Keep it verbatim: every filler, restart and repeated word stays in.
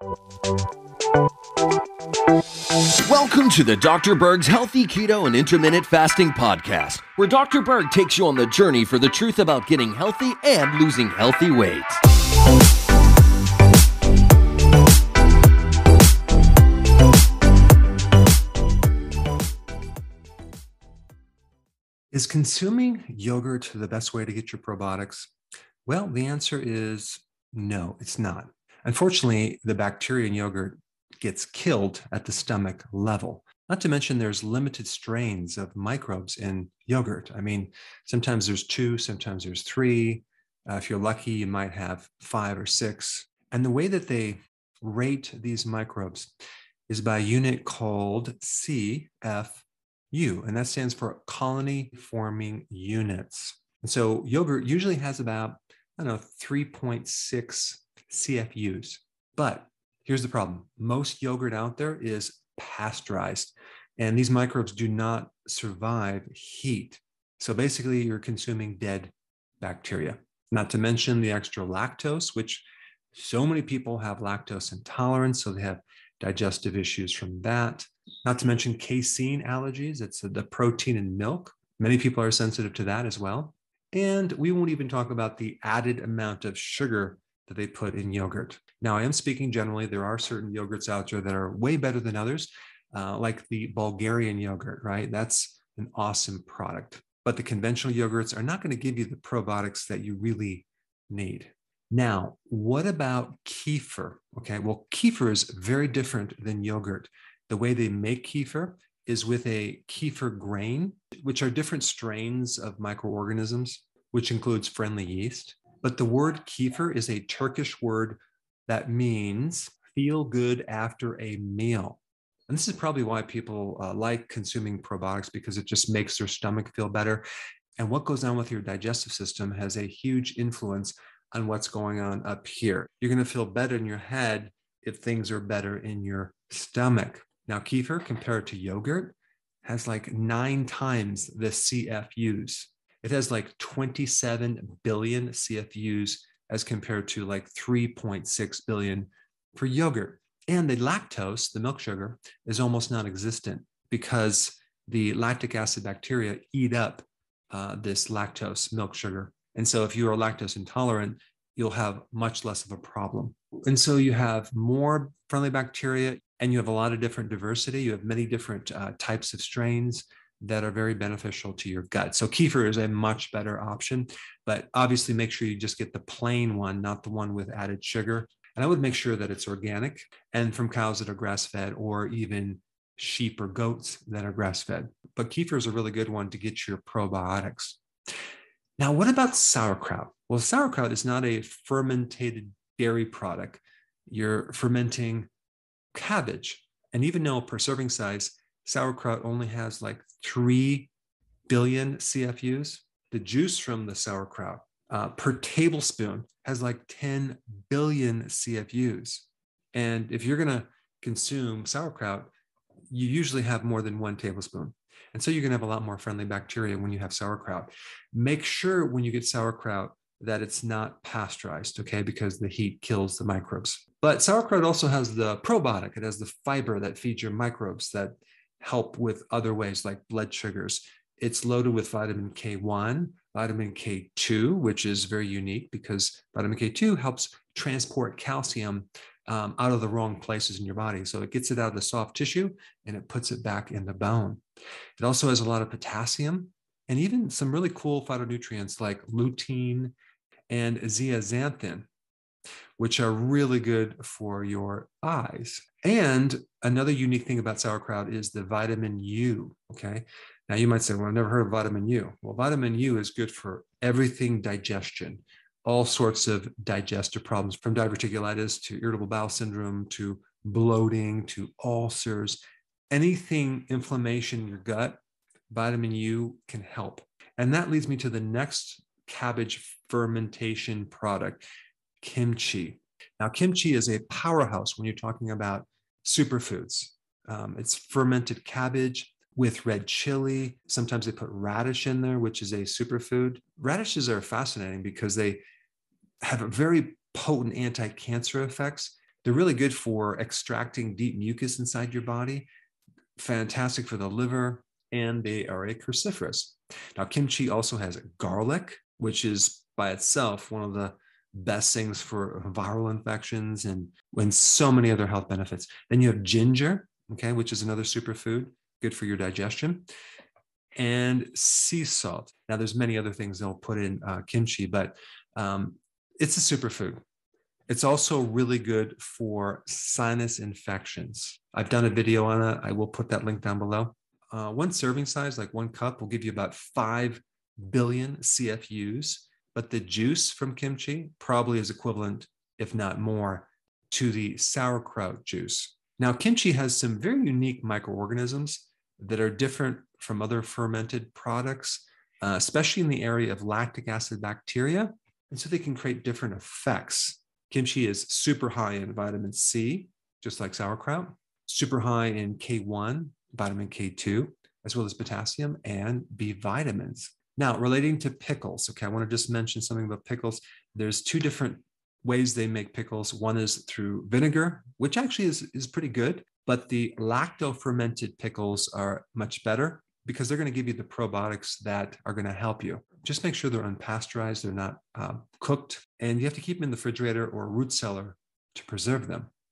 Welcome to the Doctor Berg's Healthy Keto and Intermittent Fasting Podcast, where Doctor Berg takes you on the journey for the truth about getting healthy and losing healthy weight. Is consuming yogurt the best way to get your probiotics? Well, the answer is no, it's not. Unfortunately, the bacteria in yogurt gets killed at the stomach level. Not to mention there's limited strains of microbes in yogurt. I mean, sometimes there's two, sometimes there's three. Uh, if you're lucky, you might have five or six. And the way that they rate these microbes is by a unit called C F U, and that stands for colony forming units. And so yogurt usually has about, I don't know, three point six C F Us. But here's the problem. Most yogurt out there is pasteurized, and these microbes do not survive heat. So basically, you're consuming dead bacteria. Not to mention the extra lactose, which so many people have lactose intolerance, so they have digestive issues from that. Not to mention casein allergies. It's the protein in milk. Many people are sensitive to that as well. And we won't even talk about the added amount of sugar that they put in yogurt. Now, I am speaking generally. There are certain yogurts out there that are way better than others, uh, like the Bulgarian yogurt, right? That's an awesome product. But the conventional yogurts are not going to give you the probiotics that you really need. Now, what about kefir? Okay, well, kefir is very different than yogurt. The way they make kefir is with a kefir grain, which are different strains of microorganisms, which includes friendly yeast. But the word kefir is a Turkish word that means feel good after a meal. And this is probably why people uh, like consuming probiotics, because it just makes their stomach feel better. And what goes on with your digestive system has a huge influence on what's going on up here. You're going to feel better in your head if things are better in your stomach. Now, kefir, compared to yogurt, has like nine times the C F Us. It has like twenty-seven billion C F Us as compared to like three point six billion for yogurt. And the lactose, the milk sugar, is almost non-existent because the lactic acid bacteria eat up uh, this lactose milk sugar. And so if you are lactose intolerant, you'll have much less of a problem. And so you have more friendly bacteria, and you have a lot of different diversity. You have many different uh, types of strains that are very beneficial to your gut. So kefir is a much better option, but obviously make sure you just get the plain one, not the one with added sugar. And I would make sure that it's organic and from cows that are grass-fed, or even sheep or goats that are grass-fed. But kefir is a really good one to get your probiotics. Now, what about sauerkraut? Well, sauerkraut is not a fermented dairy product. You're fermenting cabbage. And even though per serving size, sauerkraut only has like three billion C F Us, the juice from the sauerkraut uh, per tablespoon has like ten billion C F Us. And if you're going to consume sauerkraut, you usually have more than one tablespoon. And so you're going to have a lot more friendly bacteria when you have sauerkraut. Make sure when you get sauerkraut that it's not pasteurized, okay, because the heat kills the microbes. But sauerkraut also has the probiotic. It has the fiber that feeds your microbes that help with other ways like blood sugars. It's loaded with vitamin K one, vitamin K two, which is very unique because vitamin K two helps transport calcium um, out of the wrong places in your body. So it gets it out of the soft tissue and it puts it back in the bone. It also has a lot of potassium and even some really cool phytonutrients like lutein and zeaxanthin, which are really good for your eyes. And another unique thing about sauerkraut is the vitamin U, okay? Now you might say, well, I've never heard of vitamin U. Well, vitamin U is good for everything digestion, all sorts of digestive problems, from diverticulitis to irritable bowel syndrome to bloating to ulcers. Anything inflammation in your gut, vitamin U can help. And that leads me to the next cabbage fermentation product, kimchi. Now, kimchi is a powerhouse when you're talking about superfoods. Um, it's fermented cabbage with red chili. Sometimes they put radish in there, which is a superfood. Radishes are fascinating because they have a very potent anti-cancer effects. They're really good for extracting deep mucus inside your body, fantastic for the liver, and they are a cruciferous. Now, kimchi also has garlic, which is by itself one of the best things for viral infections and when so many other health benefits. Then you have ginger, okay, which is another superfood, good for your digestion, and sea salt. Now, there's many other things they'll put in uh, kimchi, but um, it's a superfood. It's also really good for sinus infections. I've done a video on it. I will put that link down below. Uh, one serving size, like one cup, will give you about five billion C F Us, but the juice from kimchi probably is equivalent, if not more, to the sauerkraut juice. Now, kimchi has some very unique microorganisms that are different from other fermented products, uh, especially in the area of lactic acid bacteria, and so they can create different effects. Kimchi is super high in vitamin C, just like sauerkraut, super high in K one, vitamin K two, as well as potassium and B vitamins. Now, relating to pickles, okay, I want to just mention something about pickles. There's two different ways they make pickles. One is through vinegar, which actually is, is pretty good, but the lacto-fermented pickles are much better because they're going to give you the probiotics that are going to help you. Just make sure they're unpasteurized, they're not uh, cooked, and you have to keep them in the refrigerator or root cellar to preserve them.